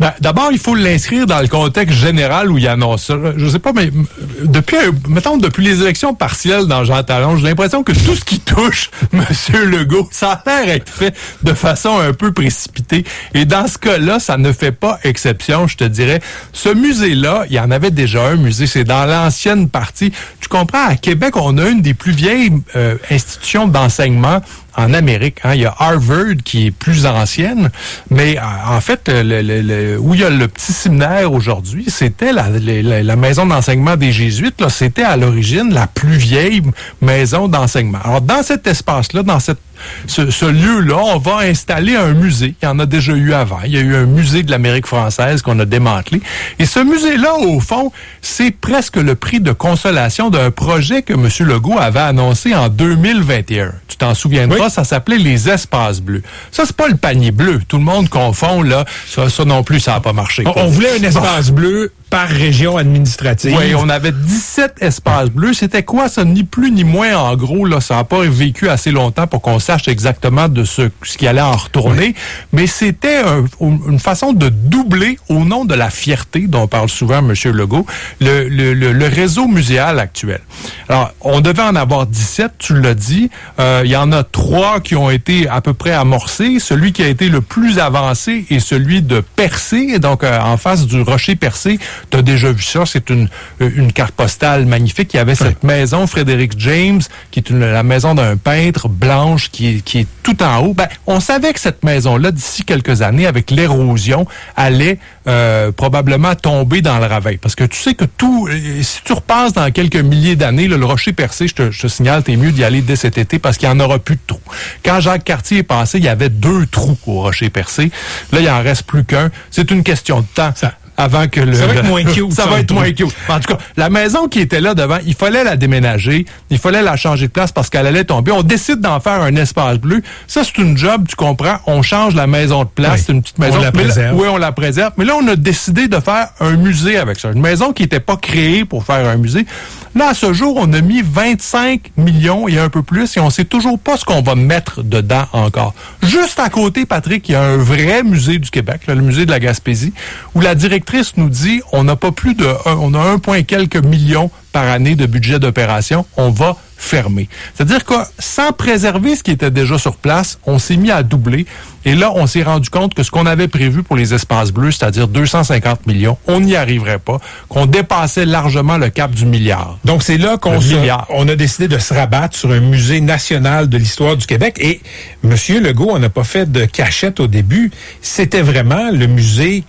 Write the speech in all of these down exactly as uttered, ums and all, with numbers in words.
Ben, d'abord, il faut l'inscrire dans le contexte général où il annonce ça. Je sais pas, mais depuis, mettons, depuis les élections partielles dans Jean Talon, j'ai l'impression que tout ce qui touche M. Legault, ça a l'air être fait de façon un peu précipitée. Et dans ce cas-là, ça ne fait pas exception, je te dirais. Ce musée-là, il y en avait déjà un musée, c'est dans l'ancienne partie. Tu comprends, à Québec, on a une des plus vieilles euh, institutions d'enseignement en Amérique. Hein. Il y a Harvard qui est plus ancienne, mais en fait, le, le, le, où il y a le petit séminaire aujourd'hui, c'était la, la, la maison d'enseignement des Jésuites. Là, c'était à l'origine la plus vieille maison d'enseignement. Alors, dans cet espace-là, dans cette Ce, ce lieu-là, on va installer un musée. Il y en a déjà eu avant. Il y a eu un musée de l'Amérique française qu'on a démantelé. Et ce musée-là, au fond, c'est presque le prix de consolation d'un projet que M. Legault avait annoncé en deux mille vingt et un. Tu t'en souviendras, oui. Ça s'appelait les espaces bleus. Ça, c'est pas le panier bleu. Tout le monde confond, là. Ça, ça non plus, ça n'a pas marché. On, on voulait un espace bon. bleu par région administrative. Oui, on avait dix-sept espaces bleus. C'était quoi, ça? Ni plus ni moins, en gros, là. Ça n'a pas vécu assez longtemps pour qu'on sache exactement de ce, ce qui allait en retourner. Oui. Mais c'était un, une façon de doubler, au nom de la fierté dont parle souvent M. Legault, le, le, le, le réseau muséal actuel. Alors, on devait en avoir dix-sept, tu l'as dit. Euh, il y en a trois qui ont été à peu près amorcés. Celui qui a été le plus avancé est celui de Percé, donc euh, en face du Rocher Percé. Tu as déjà vu ça, c'est une, une carte postale magnifique. Il y avait cette ouais. maison, Frédéric James, qui est une, la maison d'un peintre blanche qui est, qui est tout en haut. Ben, on savait que cette maison-là, d'ici quelques années, avec l'érosion, allait euh, probablement tomber dans le ravin. Parce que tu sais que tout, si tu repasses dans quelques milliers d'années, là, le Rocher Percé, je te, je te signale, t'es mieux d'y aller dès cet été parce qu'il n'y en aura plus de trous. Quand Jacques Cartier est passé, il y avait deux trous au Rocher Percé. Là, il en reste plus qu'un. C'est une question de temps. Ça... avant que le... Ça va être moins cute. Ça va être moins cute. En tout cas, la maison qui était là devant, il fallait la déménager, il fallait la changer de place parce qu'elle allait tomber. On décide d'en faire un espace bleu. Ça, c'est une job, tu comprends. On change la maison de place. Oui. C'est une petite maison. On la préserve. Là, oui, on la préserve. Mais là, on a décidé de faire un musée avec ça. Une maison qui n'était pas créée pour faire un musée. Là, à ce jour, on a mis vingt-cinq millions et un peu plus et on sait toujours pas ce qu'on va mettre dedans encore. Juste à côté, Patrick, il y a un vrai musée du Québec, là, le musée de la Gaspésie, où la directrice nous dit on n'a pas plus de un, on a un point quelques millions par année de budget d'opération, on va fermer. C'est-à-dire que sans préserver ce qui était déjà sur place, on s'est mis à doubler et là, on s'est rendu compte que ce qu'on avait prévu pour les espaces bleus, c'est-à-dire deux cent cinquante millions, on n'y arriverait pas, qu'on dépassait largement le cap du milliard. Donc, c'est là qu'on se, on a décidé de se rabattre sur un musée national de l'histoire du Québec et M. Legault, on n'a pas fait de cachette au début, c'était vraiment le musée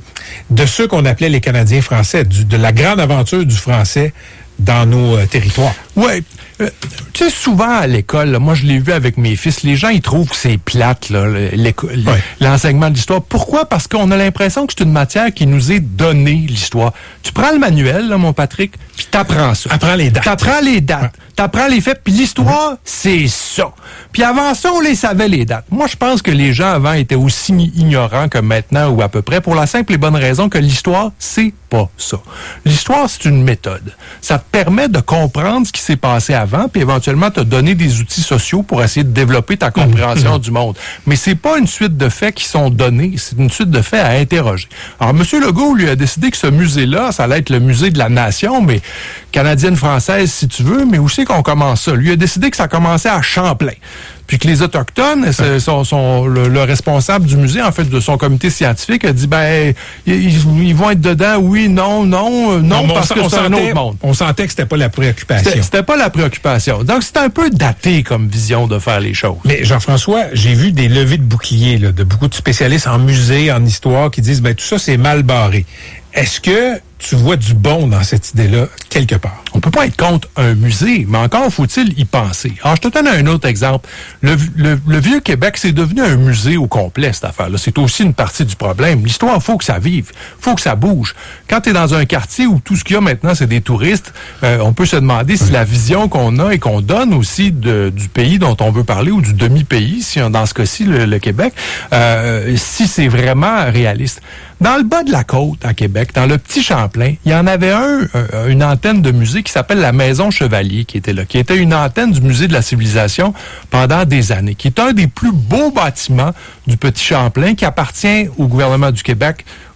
de ceux qu'on appelait les Canadiens français, du, de la grande aventure du français dans nos euh, territoires. Oui. Euh, tu sais, souvent à l'école, là, moi je l'ai vu avec mes fils, les gens ils trouvent que c'est plate, là, ouais. l'enseignement de l'histoire. Pourquoi? Parce qu'on a l'impression que c'est une matière qui nous est donnée, l'histoire. Tu prends le manuel, là, mon Patrick, puis t'apprends ça. Apprends les dates. T'apprends les dates. Ouais. T'apprends les faits, puis l'histoire, mmh. c'est ça. Puis avant ça, on les savait, les dates. Moi, je pense que les gens avant étaient aussi ignorants que maintenant, ou à peu près, pour la simple et bonne raison que l'histoire, c'est pas ça. L'histoire, c'est une méthode. Ça te permet de comprendre ce qui s'est passé avant, puis éventuellement te donner des outils sociaux pour essayer de développer ta compréhension mmh. du monde. Mais c'est pas une suite de faits qui sont donnés, c'est une suite de faits à interroger. Alors, M. Legault, lui, a décidé que ce musée-là, ça allait être le musée de la nation, mais canadienne-française, si tu veux, mais où c'est qu'on commence ça? Lui a décidé que ça commençait à Champlain. Puis que les Autochtones, ouais. sont, sont le, le responsable du musée, en fait, de son comité scientifique, a dit, ben, ils, ils vont être dedans, oui, non, non, non, non parce on, que c'est un autre monde. On sentait que c'était pas la préoccupation. C'était, c'était pas la préoccupation. Donc, c'était un peu daté comme vision de faire les choses. Mais Jean-François, j'ai vu des levées de boucliers, là, de beaucoup de spécialistes en musée, en histoire, qui disent, ben, tout ça, c'est mal barré. Est-ce que tu vois du bon dans cette idée-là, quelque part? On peut pas être contre un musée, mais encore faut-il y penser. Alors, je te donne un autre exemple. Le, le, le Vieux-Québec, c'est devenu un musée au complet, cette affaire-là. C'est aussi une partie du problème. L'histoire, faut que ça vive. Faut que ça bouge. Quand tu es dans un quartier où tout ce qu'il y a maintenant, c'est des touristes, euh, on peut se demander si la vision qu'on a et qu'on donne aussi de, du pays dont on veut parler, ou du demi-pays, si on, dans ce cas-ci, le, le Québec, euh, si c'est vraiment réaliste. Dans le bas de la côte, à Québec, dans le petit Champlain, il y en avait un, un une antenne de musée qui s'appelle la Maison Chevalier, qui était là, qui était une antenne du Musée de la Civilisation pendant des années, qui est un des plus beaux bâtiments du petit Champlain, qui appartient au gouvernement du Québec,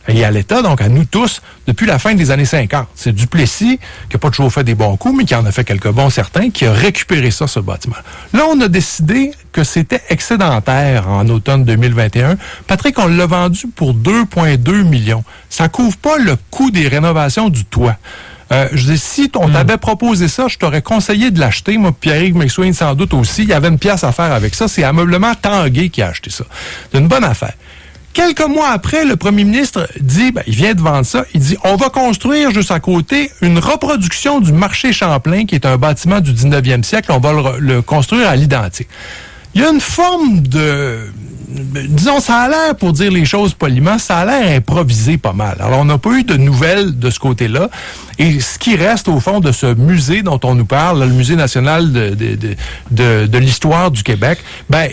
et à l'État, donc à nous tous, depuis la fin des années cinquante. C'est Duplessis, qui n'a pas toujours fait des bons coups, mais qui en a fait quelques bons certains, qui a récupéré ça, ce bâtiment. Là, on a décidé que c'était excédentaire en automne deux mille vingt et un. Patrick, on l'a vendu pour deux virgule deux millions. Ça couvre pas le coût des rénovations du toit. Euh, je dis, si on t'avait proposé ça, je t'aurais conseillé de l'acheter. Moi, Pierre-Yves McSwain, sans doute aussi. Il y avait une pièce à faire avec ça. C'est Ameublement Tanguay qui a acheté ça. C'est une bonne affaire. Quelques mois après, le premier ministre dit, ben, il vient de vendre ça, il dit, on va construire juste à côté une reproduction du marché Champlain, qui est un bâtiment du dix-neuvième siècle. On va le, le construire à l'identique. Il y a une forme de... Disons, ça a l'air, pour dire les choses poliment, ça a l'air improvisé pas mal. Alors, on n'a pas eu de nouvelles de ce côté-là. Et ce qui reste, au fond, de ce musée dont on nous parle, le Musée national de, de, de, de, de l'histoire du Québec, ben,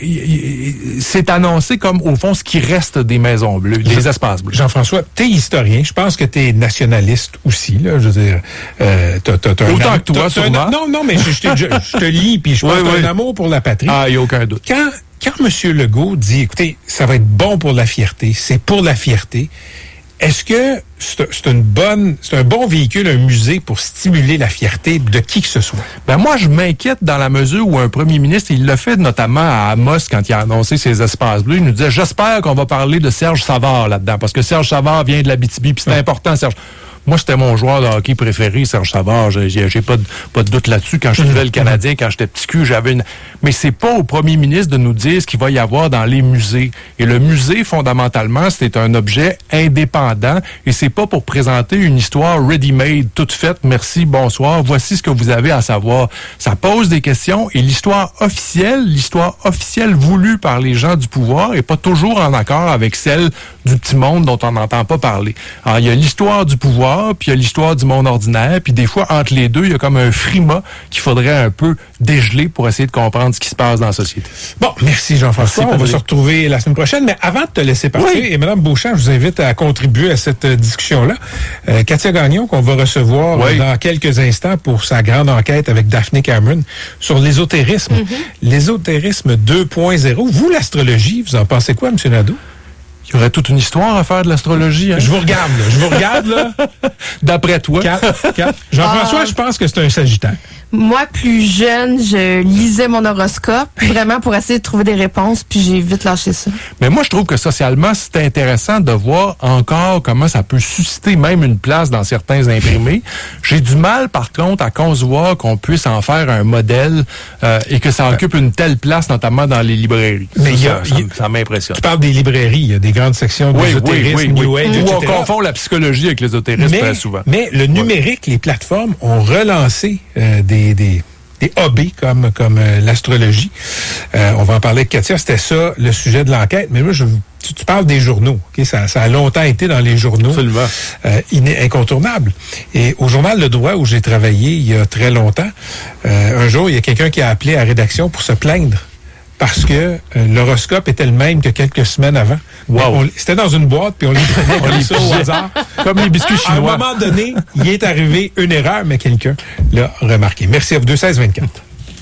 c'est annoncé comme, au fond, ce qui reste des maisons bleues, des espaces bleus. Jean-François, t'es historien. Je pense que t'es nationaliste aussi, là. Je veux dire, euh, t'as, t'as, t'as Autant un, que toi, sûrement. Un, non, non, mais je, je, te, je, je te lis, puis je pense oui, que t'as oui. un amour pour la patrie. Ah, il n'y a aucun doute. Quand... Quand M. Legault dit, écoutez, ça va être bon pour la fierté, c'est pour la fierté, est-ce que c'est, c'est une bonne, c'est un bon véhicule, un musée pour stimuler la fierté de qui que ce soit? Ben moi, je m'inquiète dans la mesure où un premier ministre, il l'a fait notamment à Amos quand il a annoncé ses espaces bleus. Il nous disait, j'espère qu'on va parler de Serge Savard là-dedans, parce que Serge Savard vient de l'Abitibi, puis c'est ouais. important, Serge. Moi, c'était mon joueur de hockey préféré, Serge Savard. J'ai, j'ai pas de, pas de doute là-dessus. Quand je suivais le Canadien, quand j'étais petit cul, j'avais une... Mais c'est pas au premier ministre de nous dire ce qu'il va y avoir dans les musées. Et le musée, fondamentalement, c'est un objet indépendant et c'est pas pour présenter une histoire ready-made, toute faite, merci, bonsoir, voici ce que vous avez à savoir. Ça pose des questions et l'histoire officielle, l'histoire officielle voulue par les gens du pouvoir est pas toujours en accord avec celle du petit monde dont on n'entend pas parler. Alors, il y a l'histoire du pouvoir, puis il y a l'histoire du monde ordinaire, puis des fois, entre les deux, il y a comme un frima qu'il faudrait un peu dégeler pour essayer de comprendre ce qui se passe dans la société. Bon, merci Jean-François. Merci, on va se retrouver la semaine prochaine, mais avant de te laisser partir, oui. et Mme Beauchamp, je vous invite à contribuer à cette euh, discussion-là. Euh, Katia Gagnon, qu'on va recevoir oui. dans quelques instants pour sa grande enquête avec Daphne Cameron sur l'ésotérisme. Mm-hmm. L'ésotérisme deux point zéro. Vous, l'astrologie, vous en pensez quoi, M. Nadeau? Il y aurait toute une histoire à faire de l'astrologie. Hein? Je vous regarde, là. Je vous regarde, là. D'après toi. Quatre, quatre. Jean-François, ah. je pense que c'est un Sagittaire. Moi, plus jeune, je lisais mon horoscope, vraiment pour essayer de trouver des réponses, puis j'ai vite lâché ça. Mais moi, je trouve que socialement, c'est intéressant de voir encore comment ça peut susciter même une place dans certains imprimés. J'ai du mal, par contre, à concevoir qu'on puisse en faire un modèle euh, et que ça occupe une telle place, notamment dans les librairies. Mais ça, y a, ça, y a, ça m'impressionne. Tu parles des librairies, il y a des grandes sections d'ésotérisme, oui, oui, oui, New Age, oui. et cetera. Où on confond la psychologie avec l'ésotérisme mais, très souvent. Mais le numérique, ouais. les plateformes ont relancé euh, des, des, des hobbies comme, comme euh, l'astrologie. Euh, on va en parler avec Katia, c'était ça le sujet de l'enquête. Mais moi, je tu, tu parles des journaux. Okay? Ça, ça a longtemps été dans les journaux. Absolument. Euh, iné- incontournable. Et au journal Le Droit, où j'ai travaillé il y a très longtemps, euh, un jour, il y a quelqu'un qui a appelé à la rédaction pour se plaindre. Parce que euh, l'horoscope était le même que quelques semaines avant. Wow. On, c'était dans une boîte, puis on les prenait comme ça au hasard. Comme les biscuits chinois. À un moment donné, il est arrivé une erreur, mais quelqu'un l'a remarqué. Merci à vous, deux seize vingt-quatre.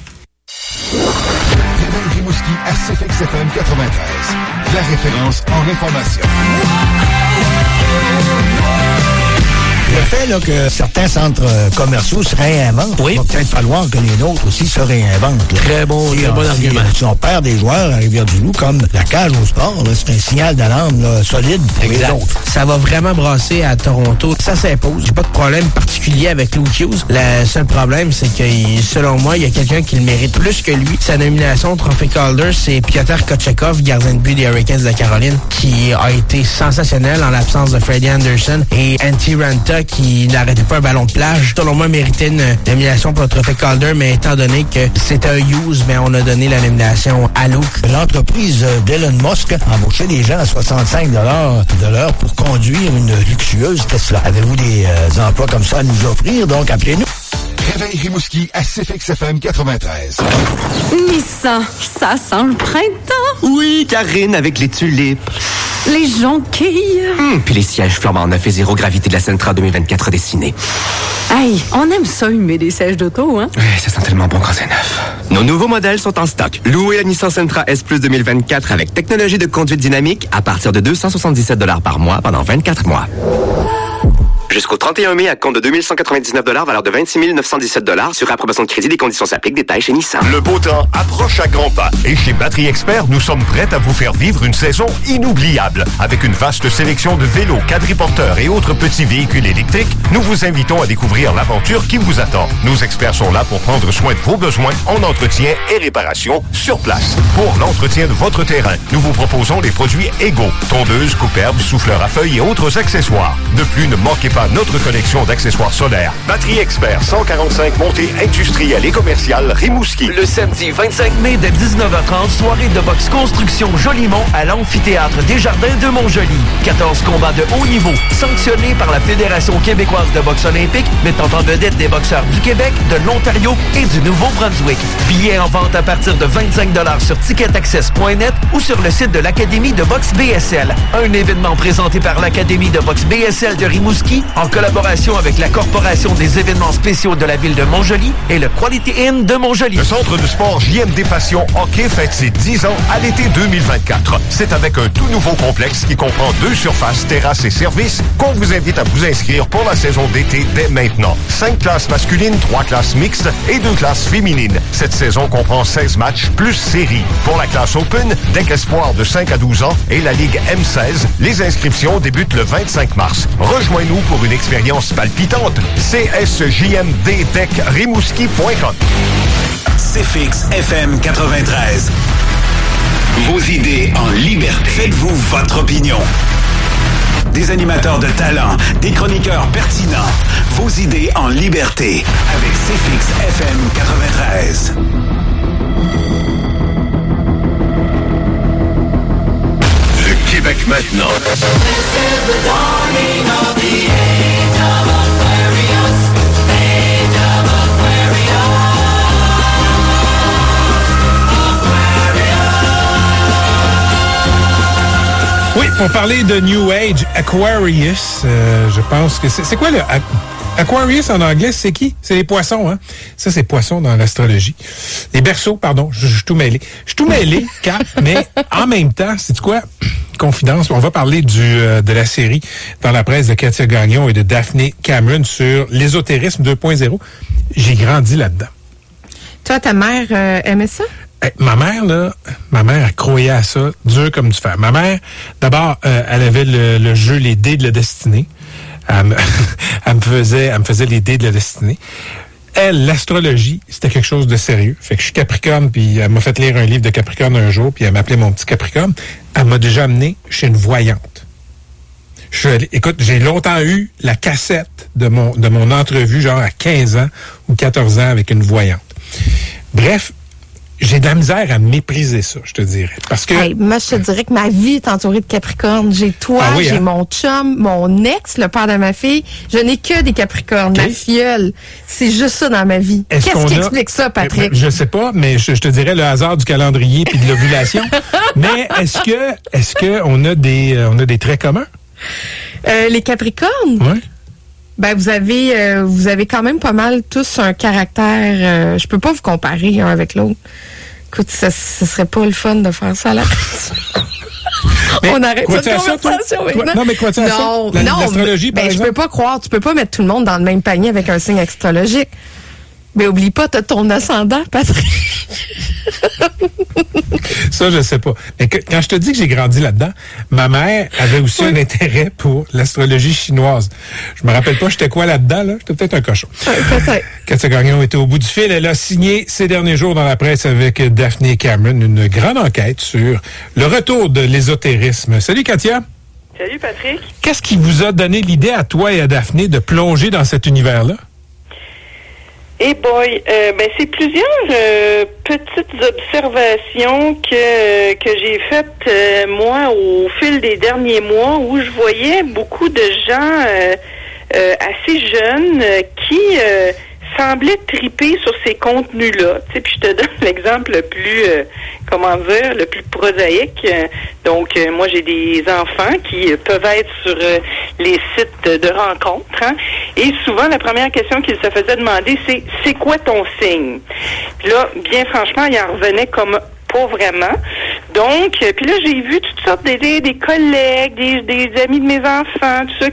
Rimouski à C F X F M quatre-vingt-treize. La référence en information. Le fait là, que certains centres euh, commerciaux se réinventent, oui. il va peut-être falloir que les nôtres aussi se réinventent. Là. Très bon, si très on, bon si, argument. Si on perd des joueurs à Rivière-du-Loup, comme la cage au sport, là, c'est un signal d'alarme là, solide pour exact. Les autres. Ça va vraiment brasser à Toronto. Ça s'impose. J'ai pas de problème particulier avec Luke Hughes. Le seul problème, c'est que, selon moi, il y a quelqu'un qui le mérite plus que lui. Sa nomination au Trophée Calder, c'est Piotr Kochetkov, gardien de but des Hurricanes de Caroline, qui a été sensationnel en l'absence de Freddie Anderson et Antti Raanta, qui n'arrêtait pas un ballon de plage. Selon moi, méritait une nomination pour le Trophée Calder, mais étant donné que c'était un Hughes, mais on a donné la nomination à Luke. L'entreprise d'Elon Musk a embauché des gens à soixante-cinq dollars de l'heure pour conduire une luxueuse Tesla. Avez-vous des euh, emplois comme ça à nous offrir? Donc, appelez-nous. Réveil Rimouski à C F X F M quatre-vingt-treize. Nissan, ça sent le printemps. Oui, Karine, avec les tulipes. Les jonquilles. Hum, puis les sièges flambant neuf et zéro gravité de la Sentra deux mille vingt-quatre dessinés. Hey, Hey, on aime ça, humer des sièges d'auto, hein? Ouais, ça sent tellement bon quand c'est neuf. Nos nouveaux modèles sont en stock. Louez la Nissan Sentra S Plus deux mille vingt-quatre avec technologie de conduite dynamique à partir de deux cent soixante-dix-sept dollars par mois pendant vingt-quatre mois. Jusqu'au trente et un mai, à compte de deux mille cent quatre-vingt-dix-neuf dollars, valeur de vingt-six mille neuf cent dix-sept dollars sur approbation de crédit. Des conditions s'appliquent. Détails chez Nissan. Le beau temps approche à grands pas. Et chez Batterie Expert, nous sommes prêts à vous faire vivre une saison inoubliable. Avec une vaste sélection de vélos, quadriporteurs et autres petits véhicules électriques, nous vous invitons à découvrir l'aventure qui vous attend. Nos experts sont là pour prendre soin de vos besoins en entretien et réparation sur place. Pour l'entretien de votre terrain, nous vous proposons les produits égaux, tondeuses, coupe-herbes, souffleurs à feuilles et autres accessoires. De plus, ne manquez pas notre collection d'accessoires solaires. Batterie Expert, cent quarante-cinq montée industrielle et commerciale Rimouski. Le samedi vingt-cinq mai dès dix-neuf heures trente, soirée de boxe construction Jolimont à l'amphithéâtre Desjardins de Montjoly. quatorze combats de haut niveau, sanctionnés par la Fédération québécoise de boxe olympique, mettant en vedette des boxeurs du Québec, de l'Ontario et du Nouveau-Brunswick. Billets en vente à partir de vingt-cinq dollars sur ticket access point net ou sur le site de l'Académie de boxe B S L. Un événement présenté par l'Académie de boxe B S L de Rimouski en collaboration avec la Corporation des événements spéciaux de la ville de Montjoly et le Quality Inn de Montjoly. Le centre de sport J M D Passion Hockey fête ses dix ans à l'été deux mille vingt-quatre. C'est avec un tout nouveau complexe qui comprend deux surfaces, terrasses et services qu'on vous invite à vous inscrire pour la saison d'été dès maintenant. Cinq classes masculines, trois classes mixtes et deux classes féminines. Cette saison comprend seize matchs plus séries. Pour la classe Open, deck espoir de cinq à douze ans et la Ligue M seize, les inscriptions débutent le vingt-cinq mars. Rejoins-nous pour une expérience palpitante. C S J M D deck rimouski point com. C F X F M quatre-vingt-treize. Vos idées en liberté. Faites-vous votre opinion. Des animateurs de talent, des chroniqueurs pertinents. Vos idées en liberté. Avec C F X F M quatre-vingt-treize. Le Québec maintenant. Oui, pour parler de New Age, Aquarius, euh, je pense que c'est... C'est quoi le... Aquarius en anglais, c'est qui? C'est les poissons, hein? Ça, c'est poissons dans l'astrologie. Les berceaux, pardon, je suis tout mêlé. Je suis tout mêlé, Kat, mais en même temps, c'est quoi? Confidence, on va parler du euh, de la série dans la presse de Katia Gagnon et de Daphne Cameron sur l'ésotérisme deux point zéro. J'ai grandi là-dedans. Toi, ta mère euh, aimait ça? Hey, ma mère, là, ma mère, elle croyait à ça, dur comme du fer. Ma mère, d'abord, euh, elle avait le, le jeu Les Dés de la Destinée. Elle me, elle me faisait, elle me faisait les dés de la destinée. Elle, l'astrologie, c'était quelque chose de sérieux. Fait que je suis Capricorne, puis elle m'a fait lire un livre de Capricorne un jour, puis elle m'appelait mon petit Capricorne. Elle m'a déjà amené chez une voyante. Je suis allé, écoute, j'ai longtemps eu la cassette de mon, de mon entrevue, genre à quinze ans ou quatorze ans avec une voyante. Bref, j'ai de la misère à mépriser ça, je te dirais. Parce que. Hey, moi, je te dirais que ma vie est entourée de Capricornes. J'ai toi, ah oui, j'ai hein? mon chum, mon ex, le père de ma fille. Je n'ai que des Capricornes. Okay. Ma filleule. C'est juste ça dans ma vie. Est-ce Qu'est-ce qui a... explique ça, Patrick? Je sais pas, mais je, je te dirais le hasard du calendrier puis de l'ovulation. Mais est-ce que, est-ce que on a des, euh, on a des traits communs? Euh, les Capricornes? Oui. Ben, vous avez, euh, vous avez quand même pas mal tous un caractère, euh, je peux pas vous comparer un avec l'autre. Écoute, ça, ce serait pas le fun de faire ça là. On arrête cette conversation maintenant. Non, mais quoi tu Non, ça? La, non, l'astrologie, ben, par je exemple? peux pas croire, tu peux pas mettre tout le monde dans le même panier avec un signe astrologique. Mais oublie pas, t'as ton ascendant, Patrick. Ça, je sais pas. Mais que, quand je te dis que j'ai grandi là-dedans, ma mère avait aussi oui. un intérêt pour l'astrologie chinoise. Je me rappelle pas j'étais quoi là-dedans, là. J'étais peut-être un cochon. Ouais, peut-être. Katia Gagnon était au bout du fil. Elle a signé ces derniers jours dans la presse avec Daphne Cameron une grande enquête sur le retour de l'ésotérisme. Salut, Katia. Salut, Patrick. Qu'est-ce qui vous a donné l'idée à toi et à Daphne de plonger dans cet univers-là? Eh hey boy, euh, ben c'est plusieurs euh, petites observations que que j'ai faites euh, moi au fil des derniers mois où je voyais beaucoup de gens euh, euh, assez jeunes euh, qui euh, semblait triper sur ces contenus-là. Tu sais, puis je te donne l'exemple le plus, euh, comment dire, le plus prosaïque. Euh, donc, euh, moi, j'ai des enfants qui euh, peuvent être sur euh, les sites de rencontres. Hein, et souvent, la première question qu'ils se faisaient demander, c'est « C'est quoi ton signe? » Puis là, bien franchement, ils en revenaient comme pas vraiment. Donc, euh, puis là, j'ai vu toutes sortes d'idées, des collègues, des, des amis de mes enfants, tout ça,